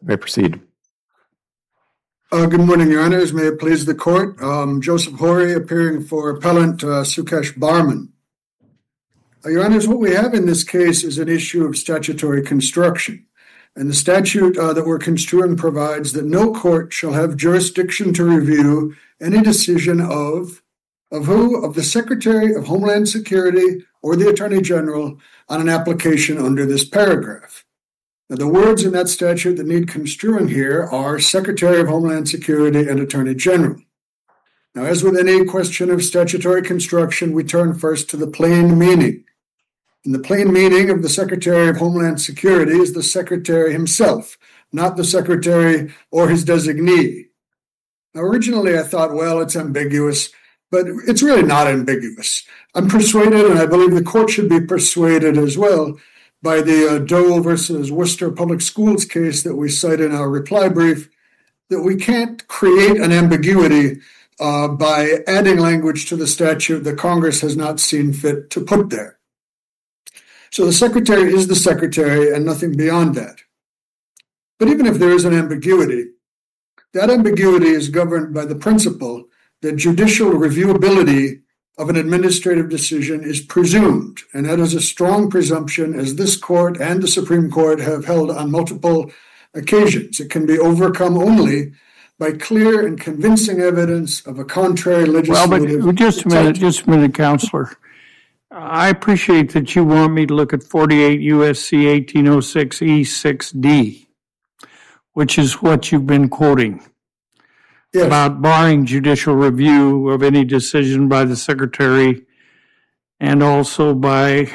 may proceed. Good morning, Your Honors. May it please the Court. Joseph Horry, appearing for Appellant Sukesh Barman. Your Honors, what we have in this case is an issue of statutory construction. And the statute that we're construing provides that no court shall have jurisdiction to review any decision of who? Of the Secretary of Homeland Security or the Attorney General on an application under this paragraph. Now, the words in that statute that need construing here are Secretary of Homeland Security and Attorney General. Now, as with any question of statutory construction, we turn first to the plain meaning. And the plain meaning of the Secretary of Homeland Security is the Secretary himself, not the Secretary or his designee. Now, originally I thought, well, it's ambiguous, but it's really not ambiguous. I'm persuaded, and I believe the Court should be persuaded as well, by the Doe versus Worcester Public Schools case that we cite in our reply brief, that we can't create an ambiguity by adding language to the statute that Congress has not seen fit to put there. So the Secretary is the Secretary and nothing beyond that. But even if there is an ambiguity, that ambiguity is governed by the principle that judicial reviewability of an administrative decision is presumed, and that is a strong presumption, as this Court and the Supreme Court have held on multiple occasions. It can be overcome only by clear and convincing evidence of a contrary legislative... Well, but just a minute, Counselor. I appreciate that you want me to look at 48 U.S.C. 1806 E6D, which is what you've been quoting. Yes. About barring judicial review of any decision by the Secretary and also by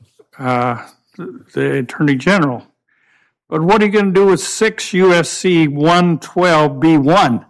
the Attorney General. But what are you going to do with 6 U.S.C. 112B1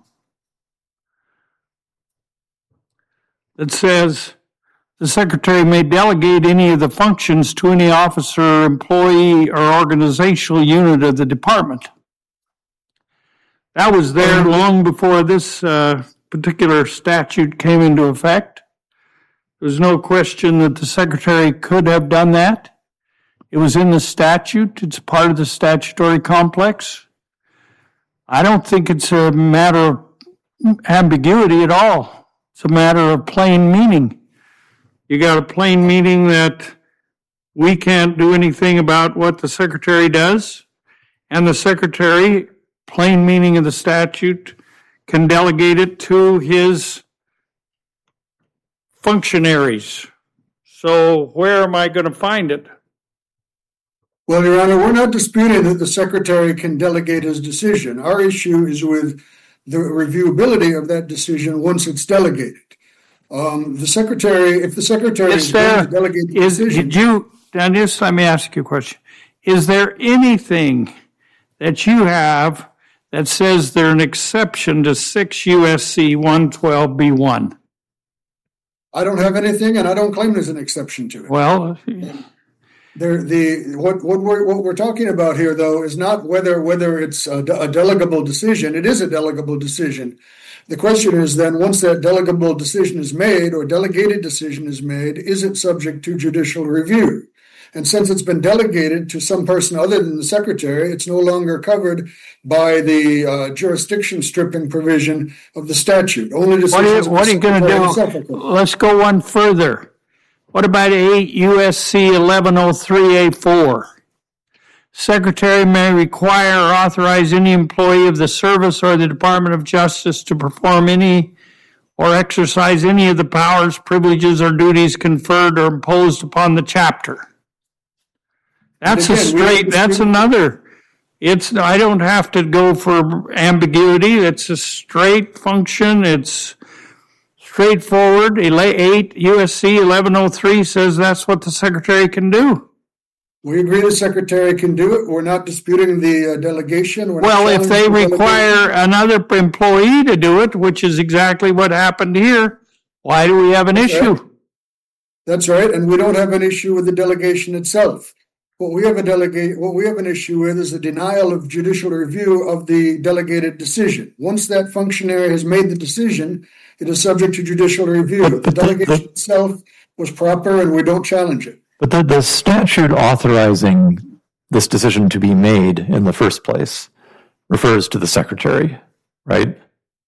that says the Secretary may delegate any of the functions to any officer, employee, or organizational unit of the department? That was there long before this particular statute came into effect. There's no question that the Secretary could have done that. It was in the statute. It's part of the statutory complex. I don't think it's a matter of ambiguity at all. It's a matter of plain meaning. You got a plain meaning that we can't do anything about what the Secretary does, and the Secretary, plain meaning of the statute, can delegate it to his functionaries. So where am I going to find it? Well, Your Honor, we're not disputing that the Secretary can delegate his decision. Our issue is with the reviewability of that decision once it's delegated. The Secretary, if the Secretary is going to delegate the decision... Just let me ask you a question. Is there anything that you have that says there's an exception to 6 U.S.C. 112B1? I don't have anything, and I don't claim there's an exception to it. Well... What we're talking about here, though, is not whether it's a delegable decision. It is a delegable decision. The question is then, once that delegable decision is made or delegated decision is made, is it subject to judicial review? And since it's been delegated to some person other than the Secretary, it's no longer covered by the jurisdiction stripping provision of the statute. Only decisions what are you going to do? Let's go one further. What about 8 U.S.C. 1103A4? Secretary may require or authorize any employee of the service or the Department of Justice to perform any or exercise any of the powers, privileges, or duties conferred or imposed upon the chapter. That's another. I don't have to go for ambiguity. It's a straight function. It's straightforward. 8 U.S.C. 1103 says that's what the Secretary can do. We agree the Secretary can do it. We're not disputing the delegation. Well, if they require another employee to do it, which is exactly what happened here, why do we have an issue? Right. That's right, and we don't have an issue with the delegation itself. What we have an issue with is the denial of judicial review of the delegated decision. Once that functionary has made the decision, it is subject to judicial review. The delegation itself was proper, and we don't challenge it. But the statute authorizing this decision to be made in the first place refers to the secretary, right?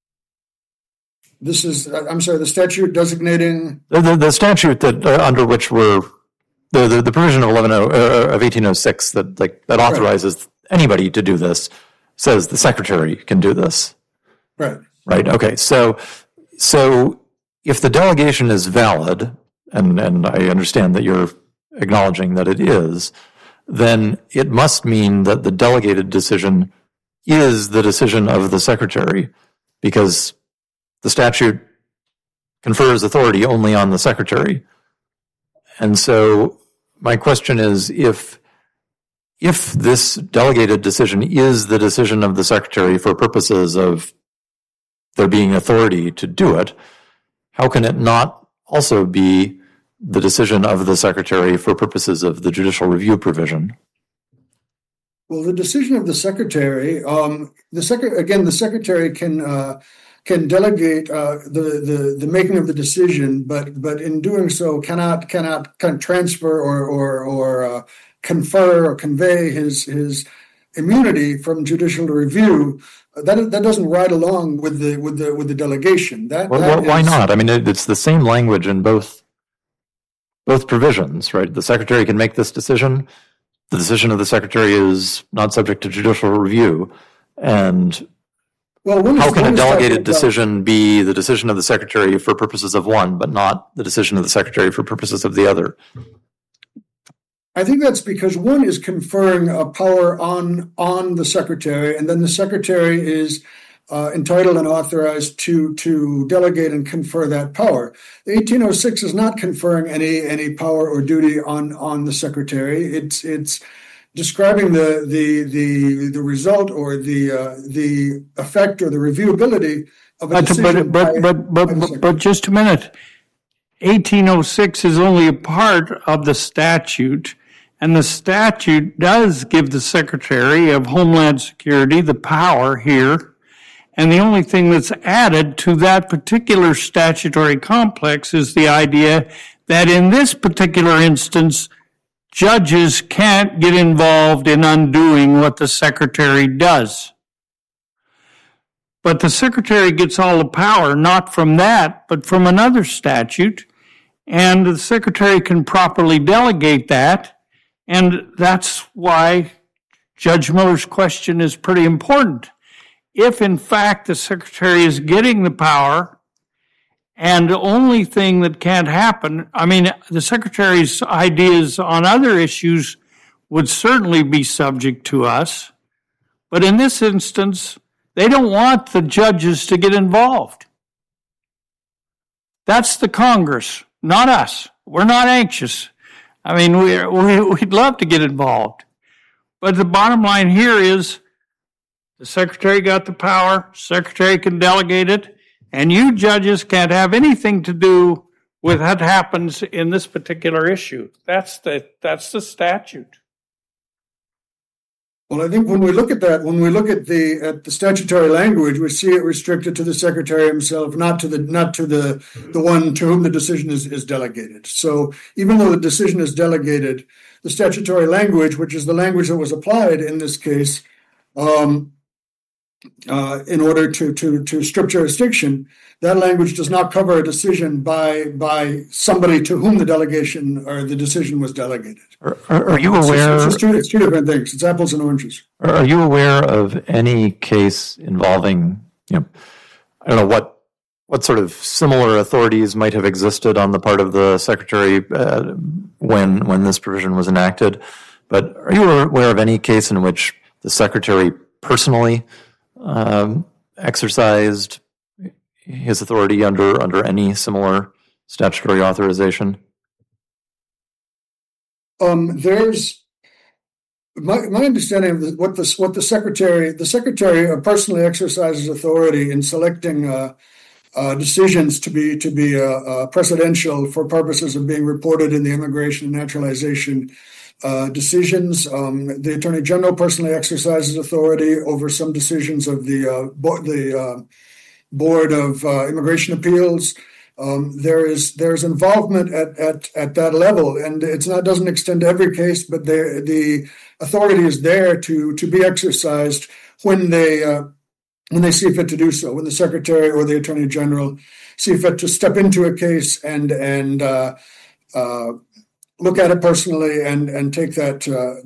This is, I'm sorry, the statute designating... The statute that under which we're... The provision of 1806 that authorizes anybody to do this says the secretary can do this. Right. Right, okay. So if the delegation is valid, and I understand that you're acknowledging that it is, then it must mean that the delegated decision is the decision of the secretary, because the statute confers authority only on the secretary. And so my question is, if this delegated decision is the decision of the secretary for purposes of there being authority to do it, how can it not also be the decision of the secretary for purposes of the judicial review provision? Well, the decision of the secretary, the secretary can delegate the making of the decision, but in doing so cannot transfer or confer or convey his immunity from judicial review. That doesn't ride along with the delegation. Why not? I mean, it's the same language in both provisions, right? The secretary can make this decision. The decision of the secretary is not subject to judicial review. And how can a delegated decision be the decision of the secretary for purposes of one, but not the decision of the secretary for purposes of the other? I think that's because one is conferring a power on the secretary, and then the secretary is entitled and authorized to delegate and confer that power. The 1806 is not conferring any power or duty on the secretary. It's describing the result or the effect or the reviewability of a decision. But just a minute. 1806 is only a part of the statute, and the statute does give the Secretary of Homeland Security the power here. And the only thing that's added to that particular statutory complex is the idea that in this particular instance, judges can't get involved in undoing what the secretary does. But the secretary gets all the power, not from that, but from another statute, and the secretary can properly delegate that, and that's why Judge Miller's question is pretty important. If, in fact, the secretary is getting the power, and the only thing that can't happen, I mean, the secretary's ideas on other issues would certainly be subject to us, but in this instance, they don't want the judges to get involved. That's the Congress, not us. We're not anxious. I mean, we'd love to get involved. But the bottom line here is the secretary got the power, secretary can delegate it, and you judges can't have anything to do with what happens in this particular issue. That's the statute. Well, I think when we look at that, when we look at the statutory language, we see it restricted to the secretary himself, not to the one to whom the decision is delegated. So even though the decision is delegated, the statutory language, which is the language that was applied in this case, in order to strip jurisdiction, that language does not cover a decision by somebody to whom the delegation or the decision was delegated. Are you aware? It's two different things. It's apples and oranges. Are you aware of any case involving, I don't know what sort of similar authorities might have existed on the part of the secretary when this provision was enacted? But are you aware of any case in which the secretary personally exercised his authority under any similar statutory authorization? There's my understanding of what the secretary personally exercises authority in selecting decisions to be precedential for purposes of being reported in the immigration and naturalization decisions. The Attorney General personally exercises authority over some decisions of the Board of Immigration Appeals. There's involvement at that level, and doesn't extend to every case, but the authority is there to be exercised when they see fit to do so, when the Secretary or the Attorney General see fit to step into a case and look at it personally and take that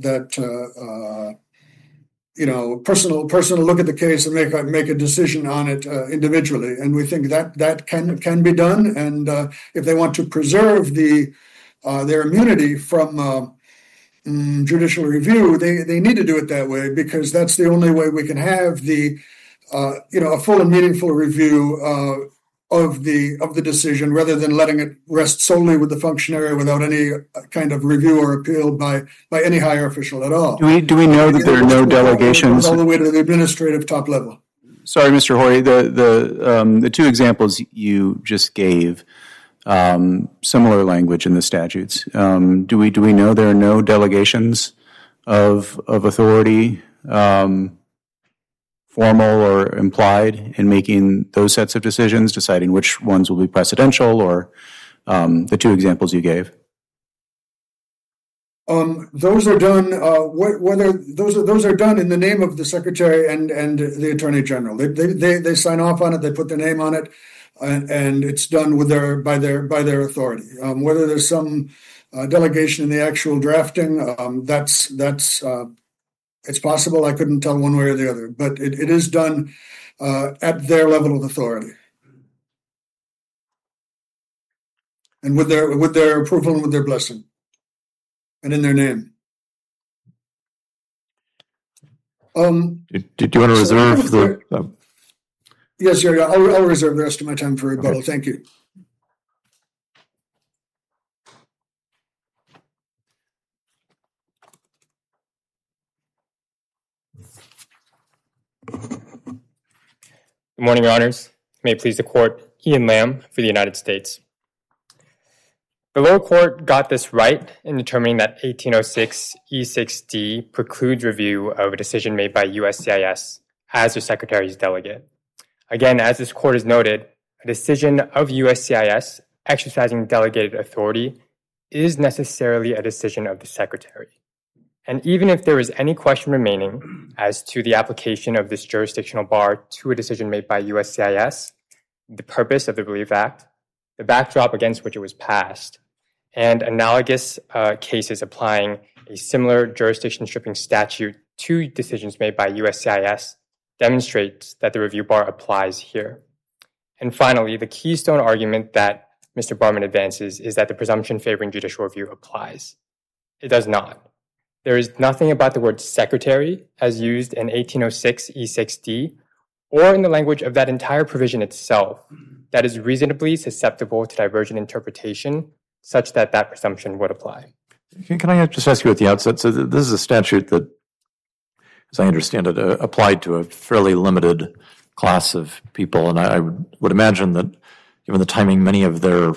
personal look at the case and make a decision on it individually. And we think that can be done. And if they want to preserve their immunity from judicial review, they need to do it that way, because that's the only way we can have a full and meaningful review of the decision, rather than letting it rest solely with the functionary without any kind of review or appeal by any higher official at all. Do we know that there are no delegations all the way to the administrative top level? Sorry, Mr. Horry, the two examples you just gave, similar language in the statutes. Do we know there are no delegations of authority, formal or implied, in making those sets of decisions, deciding which ones will be precedential, or the two examples you gave? Those are done. Those are done in the name of the Secretary and the Attorney General. They sign off on it. They put their name on it, and it's done by their authority. Whether there's some delegation in the actual drafting, that's it's possible. I couldn't tell one way or the other, but it is done at their level of authority, and with their approval and with their blessing, and in their name. Did you want to reserve the? Yes, yeah. I'll reserve the rest of my time for rebuttal. Okay. Thank you. Good morning, Your Honors. May it please the Court, Ian Lamb for the United States. The lower court got this right in determining that 1806 E6D precludes review of a decision made by USCIS as the Secretary's delegate. Again, as this Court has noted, a decision of USCIS exercising delegated authority is necessarily a decision of the Secretary. And even if there is any question remaining as to the application of this jurisdictional bar to a decision made by USCIS, the purpose of the Relief Act, the backdrop against which it was passed, and analogous cases applying a similar jurisdiction stripping statute to decisions made by USCIS demonstrates that the review bar applies here. And finally, the keystone argument that Mr. Barman advances is that the presumption favoring judicial review applies. It does not. There is nothing about the word secretary as used in 1806 E6D or in the language of that entire provision itself that is reasonably susceptible to divergent interpretation such that that presumption would apply. Can I just ask you at the outset, so this is a statute that, as I understand it, applied to a fairly limited class of people, and I would imagine that given the timing, many of their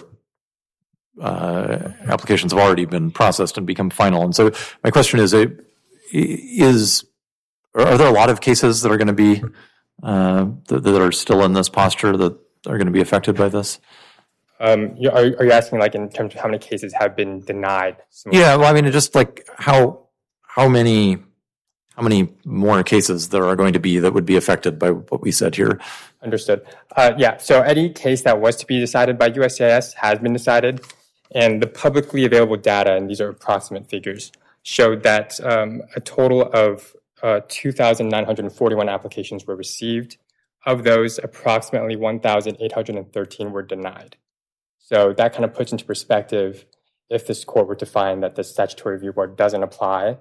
applications have already been processed and become final. And so my question is are there a lot of cases that are going to be that are still in this posture that are going to be affected by this? Are you asking like in terms of how many cases have been denied? Yeah, well, I mean, just like how many more cases there are going to be that would be affected by what we said here? Understood. So any case that was to be decided by USCIS has been decided, and the publicly available data, and these are approximate figures, showed that a total of 2,941 applications were received. Of those, approximately 1,813 were denied. So that kind of puts into perspective, if this court were to find that the statutory review board doesn't apply.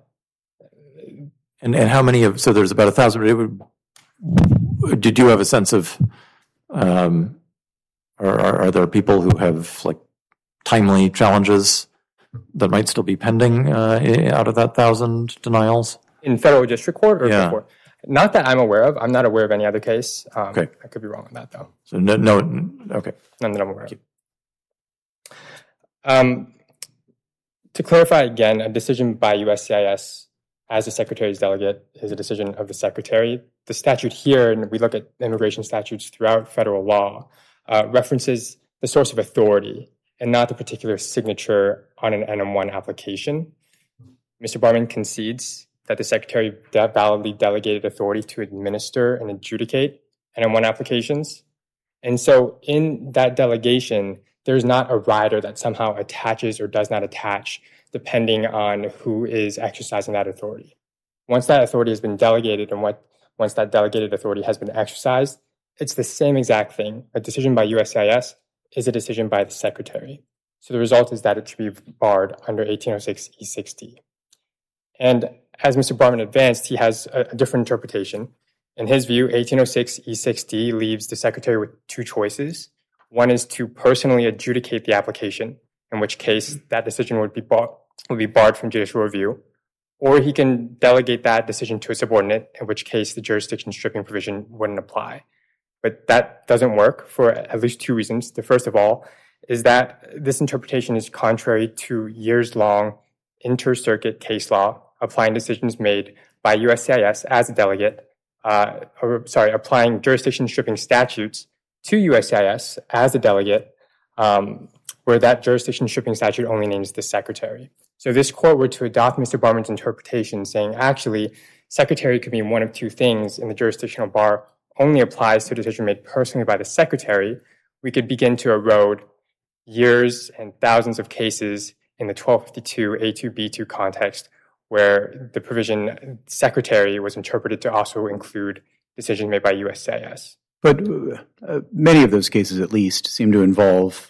And how many so there's about 1,000. Did you have a sense of, are there people who have like timely challenges that might still be pending out of that 1,000 denials? In federal district court or before? Not that I'm aware of. I'm not aware of any other case. Okay. I could be wrong on that, though. So okay. None that I'm aware of. To clarify again, a decision by USCIS as the Secretary's delegate is a decision of the Secretary. The statute here, and we look at immigration statutes throughout federal law, references the source of authority and not the particular signature on an NM1 application. Mr. Barman concedes that the Secretary validly delegated authority to administer and adjudicate NM1 applications. And so in that delegation, there's not a rider that somehow attaches or does not attach depending on who is exercising that authority. Once that authority has been delegated and once that delegated authority has been exercised, it's the same exact thing. A decision by USCIS is a decision by the Secretary. So the result is that it should be barred under 1806 E6D. And as Mr. Barman advanced, he has a different interpretation. In his view, 1806 E6D leaves the Secretary with two choices. One is to personally adjudicate the application, in which case that decision would be barred from judicial review, or he can delegate that decision to a subordinate, in which case the jurisdiction stripping provision wouldn't apply. But that doesn't work for at least two reasons. The first of all is that this interpretation is contrary to years-long inter-circuit case law applying decisions made by USCIS as a delegate, applying jurisdiction stripping statutes to USCIS as a delegate, where that jurisdiction stripping statute only names the Secretary. So if this court were to adopt Mr. Barman's interpretation saying, actually, Secretary could mean one of two things and the jurisdictional bar only applies to a decision made personally by the Secretary, we could begin to erode years and thousands of cases in the 1252 A2B2 context where the provision Secretary was interpreted to also include decisions made by USCIS. But many of those cases, at least, seem to involve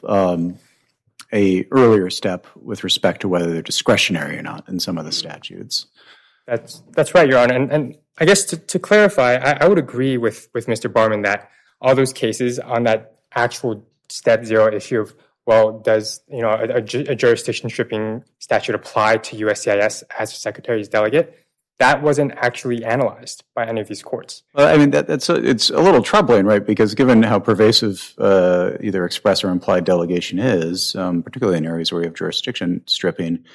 a earlier step with respect to whether they're discretionary or not in some of the statutes. That's right, Your Honor. And I guess to clarify, I would agree with Mr. Barman that all those cases on that actual step zero issue of, well, does a jurisdiction stripping statute apply to USCIS as a Secretary's delegate? That wasn't actually analyzed by any of these courts. Well, I mean, it's a little troubling, right? Because given how pervasive either express or implied delegation is, particularly in areas where we have jurisdiction stripping,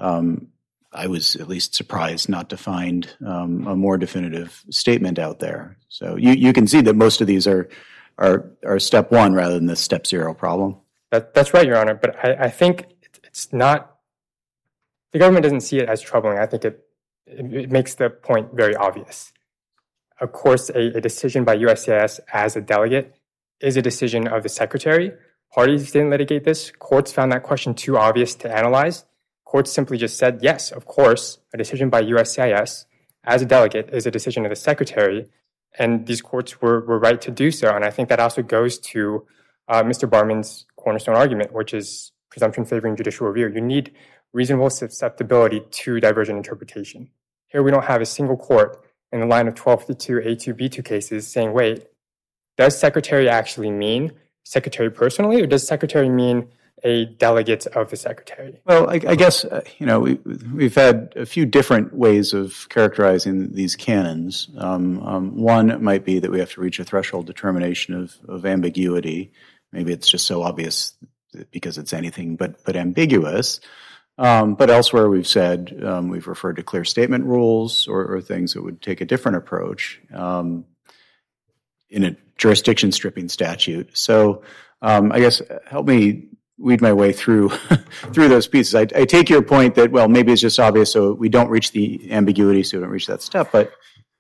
I was at least surprised not to find a more definitive statement out there. So you can see that most of these are step one rather than the step zero problem. That's right, Your Honor. But I think it's not. The government doesn't see it as troubling. I think it makes the point very obvious. Of course, a decision by USCIS as a delegate is a decision of the Secretary. Parties didn't litigate this. Courts found that question too obvious to analyze. Courts simply just said, yes, of course, a decision by USCIS as a delegate is a decision of the Secretary, and these courts were right to do so. And I think that also goes to Mr. Barman's cornerstone argument, which is presumption favoring judicial review. You need reasonable susceptibility to divergent interpretation. Here we don't have a single court in the line of 1252 A2B2 cases saying, wait, does Secretary actually mean Secretary personally, or does Secretary mean a delegate of the Secretary? Well, I guess, we've had a few different ways of characterizing these canons. One might be that we have to reach a threshold determination of ambiguity. Maybe it's just so obvious because it's anything but ambiguous. But elsewhere we've said, we've referred to clear statement rules or things that would take a different approach in a jurisdiction stripping statute. So I guess help me weed my way through those pieces. I take your point that, well, maybe it's just obvious, so we don't reach the ambiguity, so we don't reach that step. But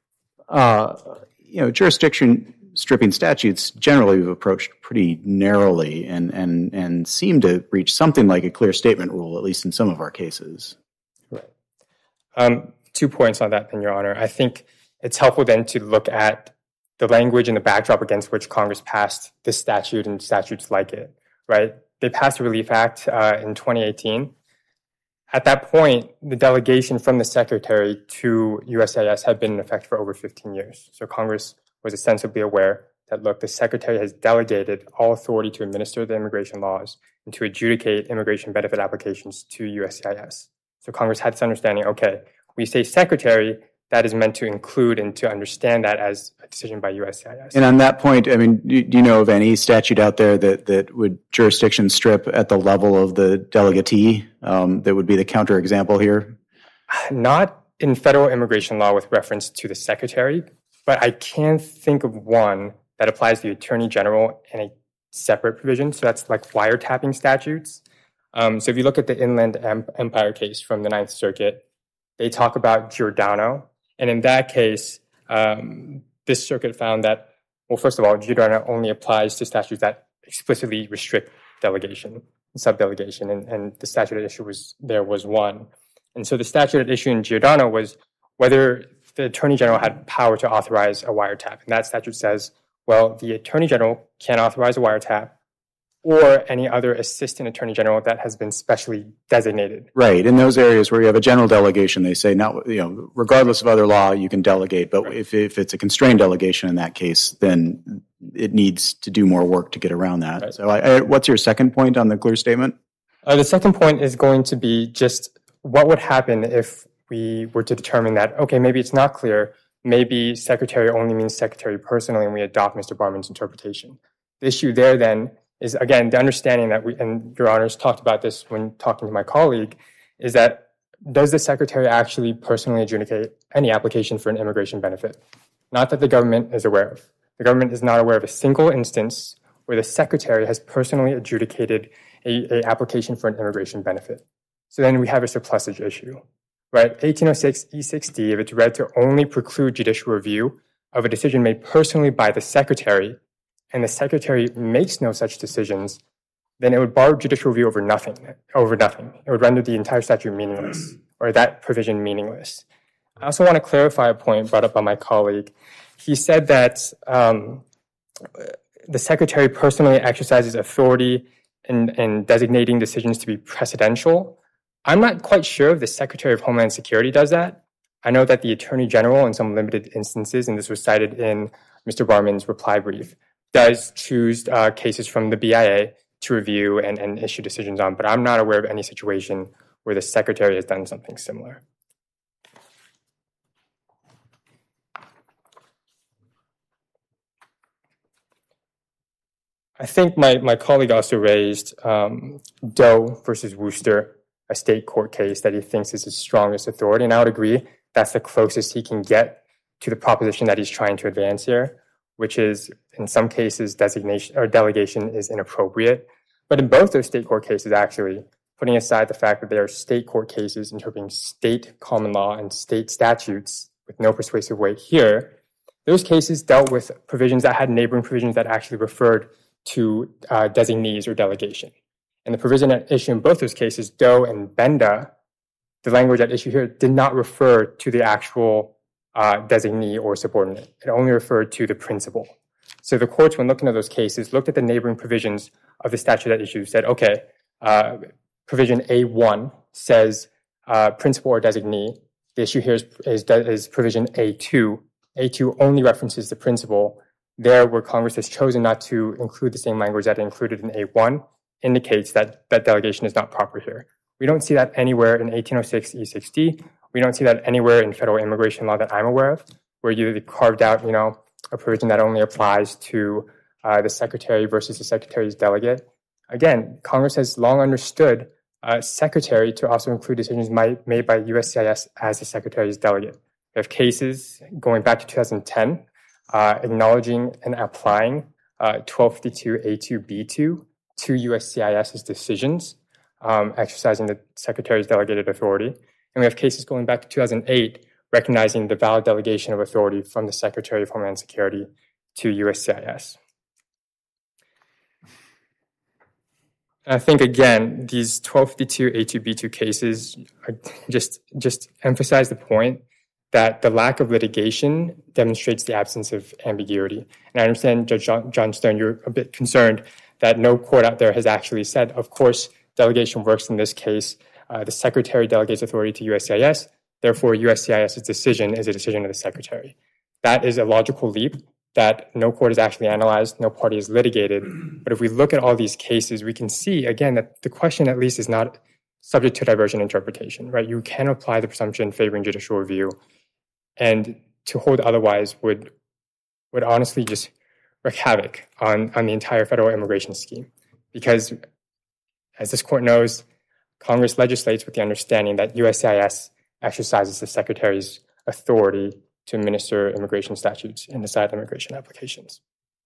jurisdiction stripping statutes generally we've approached pretty narrowly and seem to reach something like a clear statement rule, at least in some of our cases. Right. 2 points on that, then, Your Honor. I think it's helpful then to look at the language and the backdrop against which Congress passed this statute and statutes like it, right? They passed the Relief Act in 2018. At that point, the delegation from the Secretary to USCIS had been in effect for over 15 years. So Congress was ostensibly aware that, look, the Secretary has delegated all authority to administer the immigration laws and to adjudicate immigration benefit applications to USCIS. So Congress had this understanding, okay, we say Secretary, that is meant to include and to understand that as a decision by USCIS. And on that point, I mean, do you know of any statute out there that would jurisdiction strip at the level of the delegatee that would be the counterexample here? Not in federal immigration law with reference to the Secretary, but I can think of one that applies to the Attorney General in a separate provision. So that's like wiretapping statutes. So if you look at the Inland Empire case from the Ninth Circuit, they talk about Giordano. And in that case, this circuit found that, well, first of all, Giordano only applies to statutes that explicitly restrict delegation, subdelegation, and the statute at issue was one. And so the statute at issue in Giordano was whether the Attorney General had power to authorize a wiretap. And that statute says, well, the Attorney General can authorize a wiretap or any other assistant Attorney General that has been specially designated. Right. In those areas where you have a general delegation, they say, not, regardless of other law, you can delegate. But if it's a constrained delegation in that case, then it needs to do more work to get around that. Right. So what's your second point on the clear statement? The second point is going to be just what would happen if we were to determine that, okay, maybe it's not clear. Maybe secretary only means secretary personally, and we adopt Mr. Barman's interpretation. The issue there then is, again, the understanding that and Your Honors talked about this when talking to my colleague, is that does the secretary actually personally adjudicate any application for an immigration benefit? Not that the government is aware of. The government is not aware of a single instance where the secretary has personally adjudicated a application for an immigration benefit. So then we have a surplusage issue, right? 1806 E6D, if it's read to only preclude judicial review of a decision made personally by the secretary, and the secretary makes no such decisions, then it would bar judicial review over nothing. It would render the entire statute meaningless, or that provision meaningless. I also want to clarify a point brought up by my colleague. He said that the secretary personally exercises authority in designating decisions to be precedential. I'm not quite sure if the Secretary of Homeland Security does that. I know that the Attorney General, in some limited instances, and this was cited in Mr. Barman's reply brief, does choose cases from the BIA to review and issue decisions on, but I'm not aware of any situation where the Secretary has done something similar. I think my colleague also raised Doe versus Worcester, a state court case that he thinks is his strongest authority, and I would agree that's the closest he can get to the proposition that he's trying to advance here, which is, in some cases, designation or delegation is inappropriate. But in both those state court cases, actually, putting aside the fact that they are state court cases interpreting state common law and state statutes with no persuasive weight here, those cases dealt with provisions that had neighboring provisions that actually referred to designees or delegation. And the provision at issue in both those cases, Doe and Benda, the language at issue here did not refer to the actual designee or subordinate. It only referred to the principal. So the courts, when looking at those cases, looked at the neighboring provisions of the statute at issue, said, okay, provision A1 says principal or designee. The issue here is provision A2. A2 only references the principal. There, where Congress has chosen not to include the same language that it included in A1, indicates that delegation is not proper here. We don't see that anywhere in 1806 E6D. We don't see that anywhere in federal immigration law that I'm aware of, where you carved out, a provision that only applies to the secretary versus the secretary's delegate. Again, Congress has long understood secretary to also include decisions made by USCIS as the secretary's delegate. We have cases going back to 2010 acknowledging and applying 1252 A2B2 to USCIS's decisions, exercising the secretary's delegated authority. And we have cases going back to 2008 recognizing the valid delegation of authority from the Secretary of Homeland Security to USCIS. And I think, again, these 1252 A2B2 cases just emphasize the point that the lack of litigation demonstrates the absence of ambiguity. And I understand, Judge Johnstone, you're a bit concerned that no court out there has actually said, of course, delegation works in this case. The Secretary delegates authority to USCIS. Therefore, USCIS's decision is a decision of the Secretary. That is a logical leap that no court has actually analyzed, no party has litigated. But if we look at all these cases, we can see, again, that the question at least is not subject to divergent interpretation, right? You can apply the presumption favoring judicial review, and to hold otherwise would honestly just wreak havoc on the entire federal immigration scheme. Because, as this court knows, Congress legislates with the understanding that USCIS exercises the Secretary's authority to administer immigration statutes and decide immigration applications.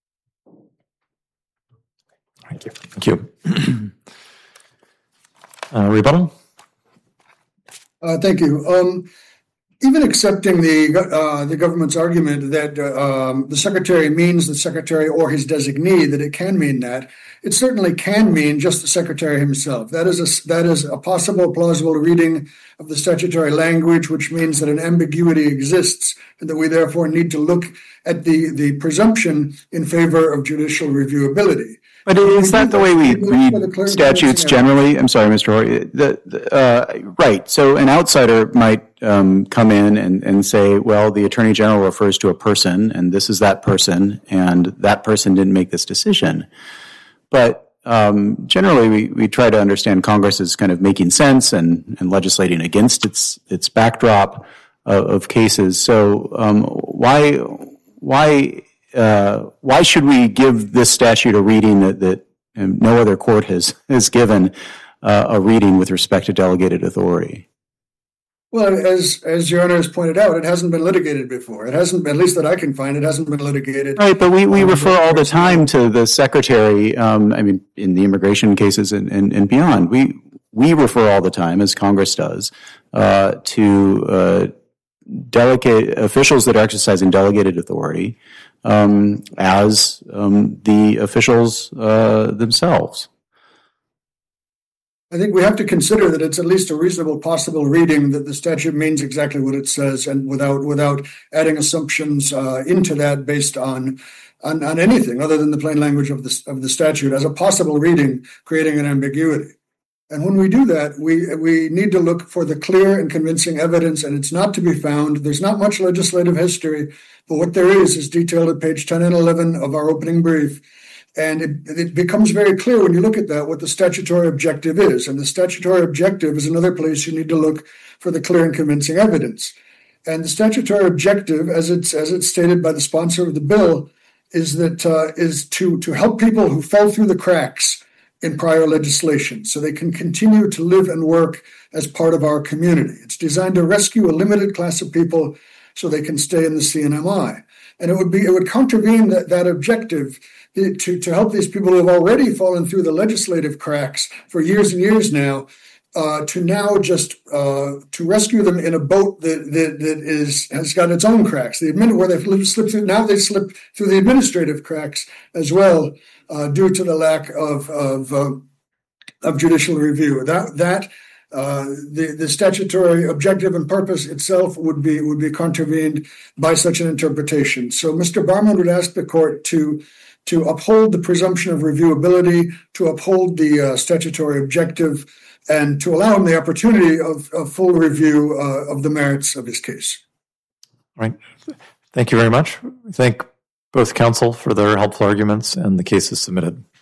Thank you. Thank you. Rebuttal? Thank you. Even accepting the government's argument that the secretary means the secretary or his designee, that it can mean that, it certainly can mean just the secretary himself. That is a possible, plausible reading of the statutory language, which means that an ambiguity exists and that we therefore need to look at the presumption in favor of judicial reviewability. But is that the way we read statutes generally? I'm sorry, Mr. Hoary. Right. So an outsider might come in and say, well, the Attorney General refers to a person, and this is that person, and that person didn't make this decision. But generally, we try to understand Congress as kind of making sense and legislating against its backdrop of cases. So why should we give this statute a reading that no other court has given a reading with respect to delegated authority? Well, as Your Honor has pointed out, it hasn't been litigated before. It hasn't, at least that I can find, it hasn't been litigated. Right, but we refer all the time to the secretary, in the immigration cases and beyond. We refer all the time, as Congress does, to delegate officials that are exercising delegated authority as the officials themselves. I think we have to consider that it's at least a reasonable possible reading that the statute means exactly what it says, and without adding assumptions into that based on anything other than the plain language of the statute as a possible reading, creating an ambiguity. And when we do that, we need to look for the clear and convincing evidence, and it's not to be found. There's not much legislative history, but what there is detailed at page 10 and 11 of our opening brief. And it becomes very clear when you look at that what the statutory objective is. And the statutory objective is another place you need to look for the clear and convincing evidence. And the statutory objective, as it's stated by the sponsor of the bill, is to help people who fell through the cracks in prior legislation so they can continue to live and work as part of our community. It's designed to rescue a limited class of people so they can stay in the CNMI. And it would contravene that objective to help these people who have already fallen through the legislative cracks for years and years now, to now just to rescue them in a boat that has got its own cracks. Where they've slipped through, now they slip through the administrative cracks as well, due to the lack of judicial review. The statutory objective and purpose itself would be contravened by such an interpretation. So Mr. Barman would ask the court to uphold the presumption of reviewability, to uphold the statutory objective, and to allow him the opportunity of full review of the merits of his case. All right. Thank you very much. We thank both counsel for their helpful arguments, and the case is submitted.